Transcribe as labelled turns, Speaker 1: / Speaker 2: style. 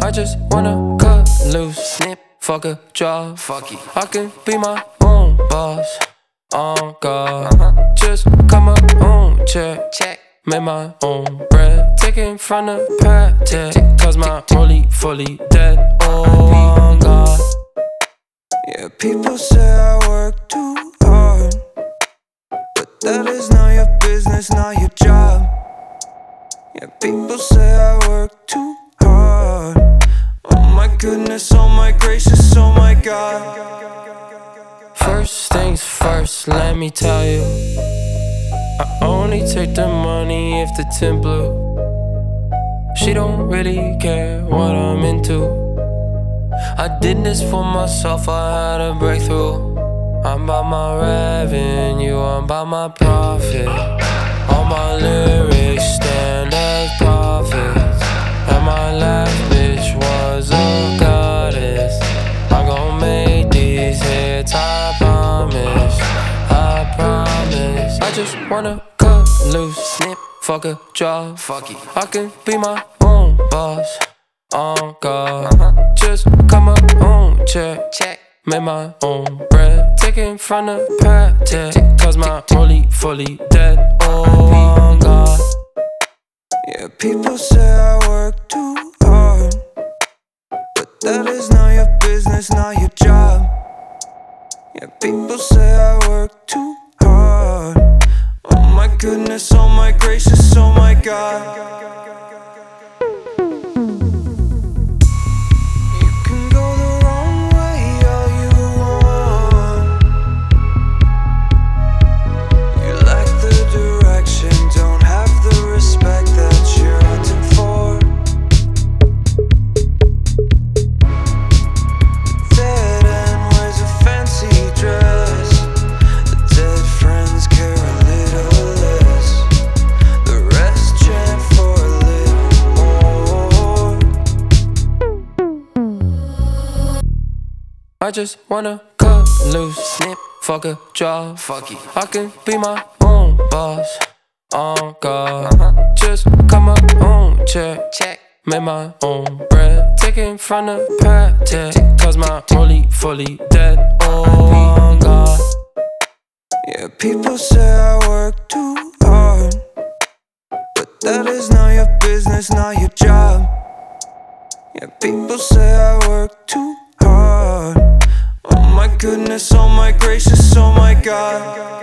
Speaker 1: I just wanna cut loose, snip, fuck a job.
Speaker 2: Fuck it.
Speaker 1: I can be my own boss, on God. Just cut my own check, make my own bread. Taking from the pack, cause my rollie fully dead. Oh, on God.
Speaker 3: Yeah, people say I work too hard, but that is not your business, not your job. Yeah, people say I work too hard. Oh my goodness, oh my gracious, oh my God.
Speaker 1: First things first, let me tell you, I only take the money if the tint blue. She don't really care what I'm into. I did this for myself, I had a breakthrough. I'm about my revenue, I'm about my profit. All my lyrics stand as prophets, and my last bitch was a goddess. I'm gon' make these hits, I promise, I promise. I just wanna cut loose, snip, fuck a job.
Speaker 2: Fuck it.
Speaker 1: I can be my own boss, on God. Just cut my own check, make my own bread. Taking from the pack, cause my rollie fully dead. Oh, on God.
Speaker 3: Yeah, people say I work too hard, but that is not your business, not your job. Yeah, people say I work too hard. Oh my goodness, oh my gracious, oh my God.
Speaker 1: I just wanna cut loose, snip, fuck a job.
Speaker 2: Fuck it.
Speaker 1: I can be my own boss, on God. Just cut my own check, make my own bread. Taking from the pack, cause my rollie fully dead. Oh, on God.
Speaker 3: Yeah, people say I work too hard, but that is not your business, not your job. Yeah, people say I work too hard. Oh my goodness, oh my gracious, oh my God.